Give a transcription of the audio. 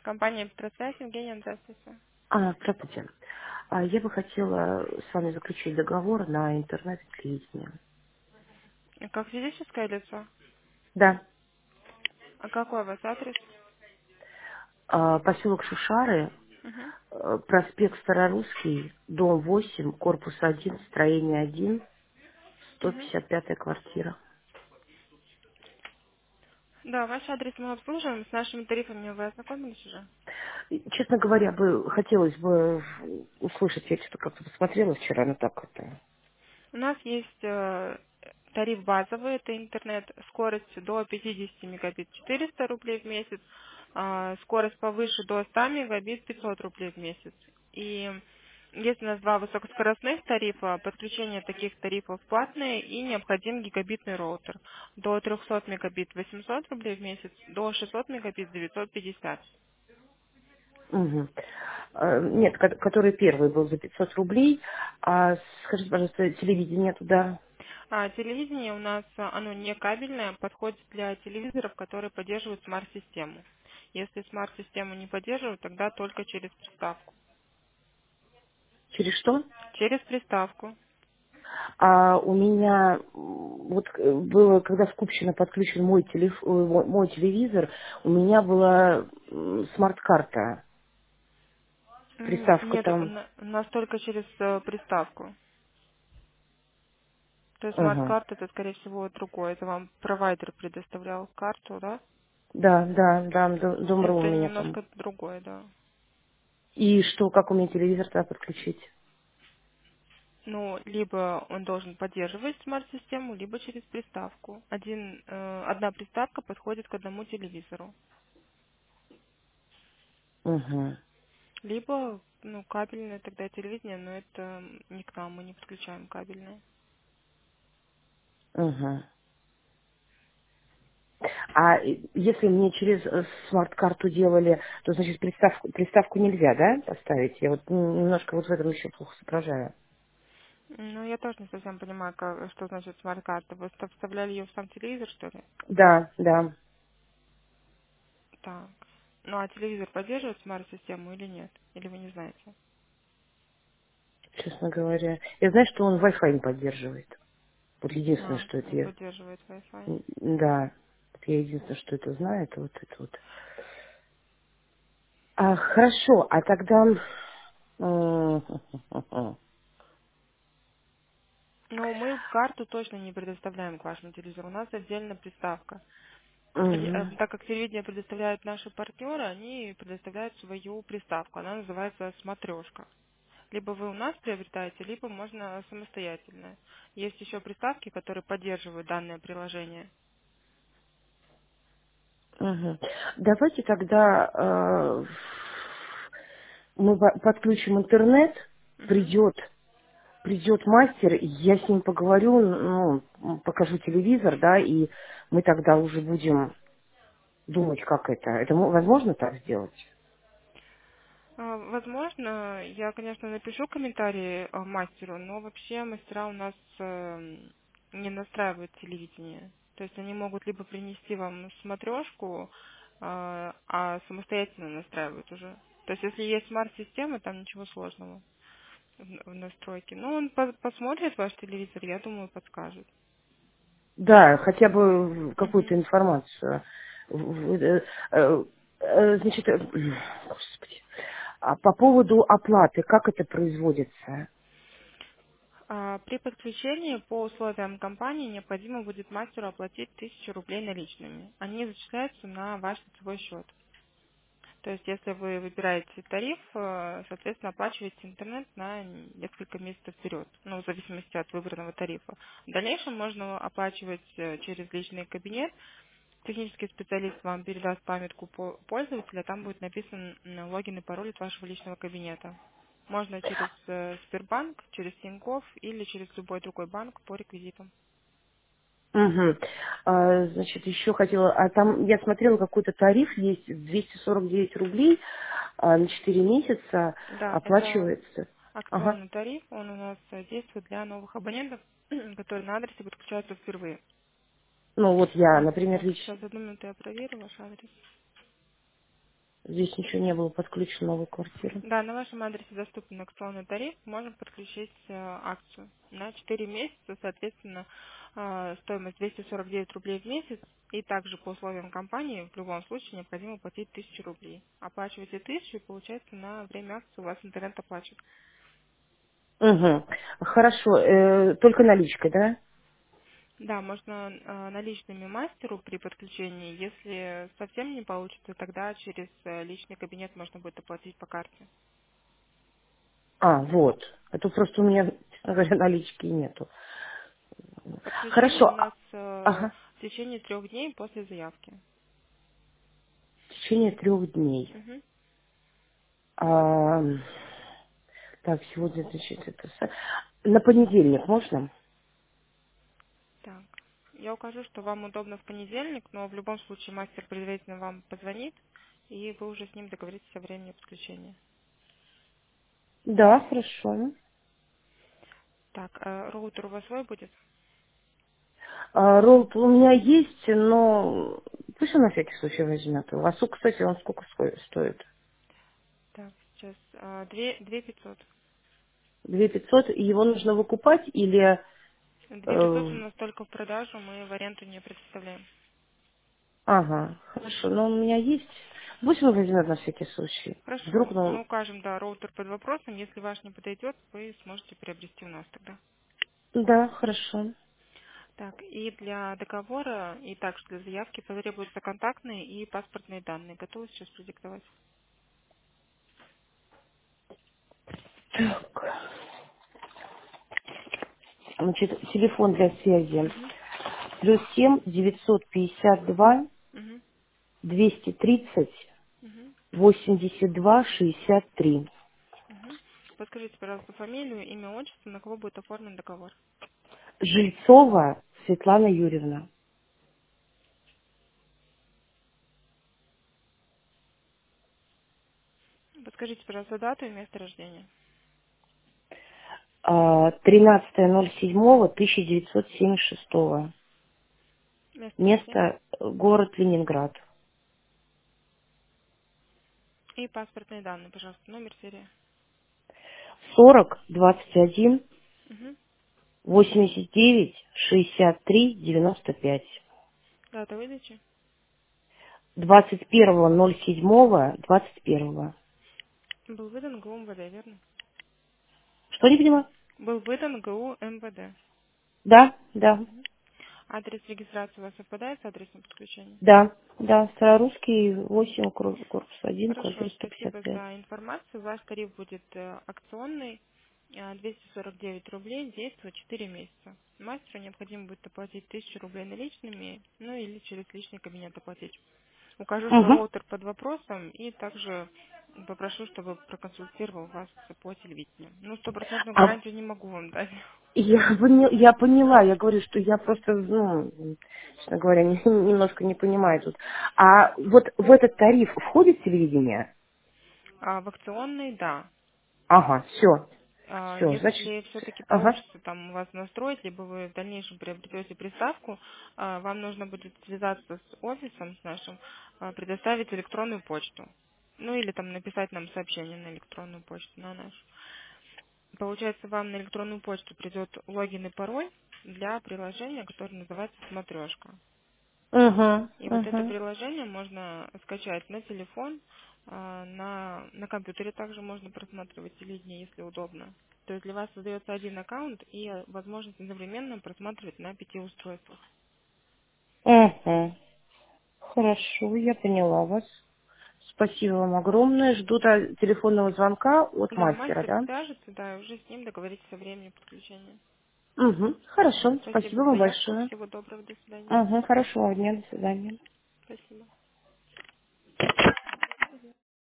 Компания «Петросвязь», Евгения, здравствуйте. Здравствуйте. Я бы хотела с вами заключить договор на интернет-телевидение. Как физическое лицо? Да. А какой у вас адрес? Поселок Шушары, Мгм. проспект Старорусский, дом 8, корпус 1, строение 1, Мгм. 155 квартира. Да, ваш адрес мы обслуживаем. С нашими тарифами вы ознакомились уже? И, честно говоря, хотелось бы услышать, я что-то как-то посмотрела вчера, но так это. У нас есть тариф базовый, это интернет, скорость до 50 мегабит 400 рублей в месяц, скорость повыше до 100 мегабит 500 рублей в месяц. И есть у нас два высокоскоростных тарифа, подключение таких тарифов платные и необходим гигабитный роутер. До 300 мегабит 800 рублей в месяц, до 600 мегабит 950. Мгм. Нет, который первый был за 500 рублей. Скажите, пожалуйста, телевидение туда Телевидение у нас, оно не кабельное, подходит для телевизоров, которые поддерживают смарт-систему. Если смарт-систему не поддерживают, тогда только через приставку. через что? Через приставку. У меня вот было, когда в Купчино подключен мой телевизор, у меня была смарт-карта. Приставка Нет, там. у нас только через приставку. То есть Ага. смарт-карта это, скорее всего, другое. Это вам провайдер предоставлял карту, да? Да, да, да, Дом.ру у Это меня там. немножко другое, да. И что, как у меня телевизор тогда подключить? Ну, либо он должен поддерживать смарт-систему, либо через приставку. Одна приставка подходит к одному телевизору. Угу, Либо, ну, кабельное тогда телевидение, но это не к нам, мы не подключаем кабельное. угу. Если мне через смарт-карту делали, то, значит, приставку нельзя, да, поставить? Я вот немножко вот в этом еще плохо соображаю. Ну, я тоже не совсем понимаю, что значит смарт-карта. Вы вставляли ее в сам телевизор, что ли? Да, да. Так. Ну, а телевизор поддерживает смарт-систему или нет? Или вы не знаете? Честно говоря. Я знаю, что он Wi-Fi не поддерживает. Вот единственное, что это Не я... поддерживает Wi-Fi. Да. Вот я единственное, что это знаю, это вот это вот. Хорошо, а тогда... Ну, мы карту точно не предоставляем к вашему телевизору. У нас отдельно приставка. Мгм, Так как телевидение предоставляют наши партнеры, они предоставляют свою приставку. Она называется «Смотрешка». Либо вы у нас приобретаете, либо можно самостоятельно. Есть еще приставки, которые поддерживают данное приложение. мгм. Давайте тогда мы подключим интернет, Мгм. придет мастер, я с ним поговорю, покажу телевизор, да, и мы тогда уже будем думать, как это. Это возможно так сделать? Возможно, я, конечно, напишу комментарии мастеру, но вообще мастера у нас не настраивают телевидение. То есть они могут либо принести вам смотрешку, самостоятельно настраивают уже. То есть если есть смарт-система, там ничего сложного в настройке. Ну, он посмотрит ваш телевизор, я думаю, подскажет. Да, хотя бы какую-то Мгм. информацию. Значит, господи, по поводу оплаты, как это производится? При подключении по условиям компании необходимо будет мастеру оплатить 1000 рублей наличными. Они зачисляются на ваш лицевой счет. То есть, если вы выбираете тариф, соответственно, оплачиваете интернет на несколько месяцев вперед, ну, в зависимости от выбранного тарифа. В дальнейшем можно оплачивать через личный кабинет. Технический специалист вам передаст памятку пользователя, там будет написан логин и пароль от вашего личного кабинета. Можно через Сбербанк, через Тинькофф или через любой другой банк по реквизитам. Мгм. Значит, еще хотела, там я смотрела, какой-то тариф есть, 249 рублей на 4 месяца Да, это оплачивается. Ага. акционный тариф, он у нас действует для новых абонентов, которые на адресе подключаются впервые. Ну вот я, например, Так, лично. сейчас одну минуту я проверю ваш адрес. Здесь ничего не было подключено новой квартиры. Да, на вашем адресе доступен акционный тариф. Можем подключить акцию на 4 месяца, соответственно, стоимость 249 рублей в месяц. И также по условиям компании в любом случае необходимо платить 1000 рублей. Оплачиваете 1000 и получается на время акции у вас интернет оплачивает. Угу. Хорошо. Только наличкой, да? Да, можно наличными мастеру при подключении. Если совсем не получится, тогда через личный кабинет можно будет оплатить по карте. А, вот. А то просто у меня, честно говоря, налички нету. Подключение у Хорошо. нас Ага. в течение 3 дней после заявки. В течение 3 дней. Мгм. А, так, сегодня, значит, на понедельник можно? Так. Я укажу, что вам удобно в понедельник, но в любом случае мастер предварительно вам позвонит, и вы уже с ним договоритесь о времени подключения. Да, хорошо. Так, роутер у вас свой будет? Ролл у меня есть, но пусть он на всякий случай возьмет. У вас, кстати, он сколько стоит? Так, сейчас 2 500. 2500, и его нужно выкупать или... 2 500 у нас только в продажу, мы в аренду не предоставляем. Ага, хорошо, но он у меня есть. Пусть он возьмет на всякий случай. Хорошо, Вдруг, мы ну, укажем, да, роутер под вопросом. Если ваш не подойдет, вы сможете приобрести у нас тогда. да, хорошо. Так, и для договора, и также для заявки потребуются контактные и паспортные данные. Готовы сейчас продиктовать? Так, значит, телефон для связи. Угу, +7 952 угу, 230 угу, 82 63. угу. Подскажите, пожалуйста, фамилию, имя, отчество, на кого будет оформлен договор. Жильцова Светлана Юрьевна. Подскажите, пожалуйста, дату и место рождения. 13.07.1976. Место рождения. Место город Ленинград. И паспортные данные, пожалуйста, номер, серия. 40 21 Угу. 89 63 95. Дата выдачи. 21.07.21. Был выдан ГУ МВД, верно? Что не понимаю? Был выдан ГУ МВД. Да, да, Мгм. Адрес регистрации у вас совпадает с адресом подключения? да, да. Старорусский 8, корпус 1, код Хорошо, спасибо 355. за информацию. Ваш тариф будет акционный, 249 рублей, действует 4 месяца. Мастеру необходимо будет оплатить 1000 рублей наличными, ну или через личный кабинет оплатить. Укажу, что Угу. роутер под вопросом, и также попрошу, чтобы проконсультировал вас по телевидению. Ну, стопроцентную А гарантию не могу вам дать. я поняла, я говорю, что я просто, ну, честно говоря, немножко не понимаю тут. А вот в этот тариф входит телевидение? А в акционный, да. Ага, все, значит, Если все-таки ага. получится там у вас настроить, либо вы в дальнейшем приобретете приставку, вам нужно будет связаться с офисом, с нашим, предоставить электронную почту. Ну или там написать нам сообщение на электронную почту, на нашу. Получается, вам на электронную почту придет логин и пароль для приложения, которое называется «Смотрешка». Угу, И вот это угу. приложение можно скачать на телефон, на компьютере также можно просматривать телевидение, если удобно. То есть для вас создается один аккаунт и возможность одновременно просматривать на 5 устройствах. Угу. Хорошо, я поняла вас. Спасибо вам огромное. Жду телефонного звонка от Да, мастера, мастер да? свяжется, да, и уже с ним договоритесь о времени подключения. Угу. Хорошо, Спасибо спасибо за вам заявку, большое. всего доброго, до свидания. Угу. Хорошего дня, до свидания. Спасибо.